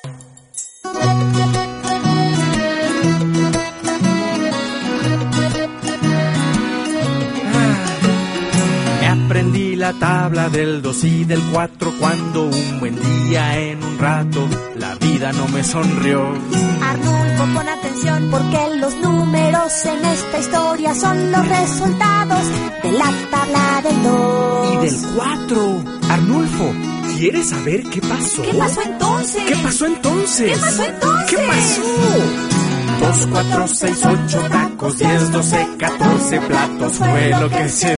Aprendí la tabla del 2 y del 4 cuando un buen día en un rato la vida no me sonrió. Arnulfo, pon atención porque los números en esta historia son los resultados de la tabla del 2 y del 4. Arnulfo, ¿quieres saber qué pasó? ¿Qué pasó entonces? ¿Qué pasó entonces? ¿Qué pasó entonces? ¿Qué pasó? 2, 4, 6, 8 tacos, 10, 12, 14 platos fue lo que se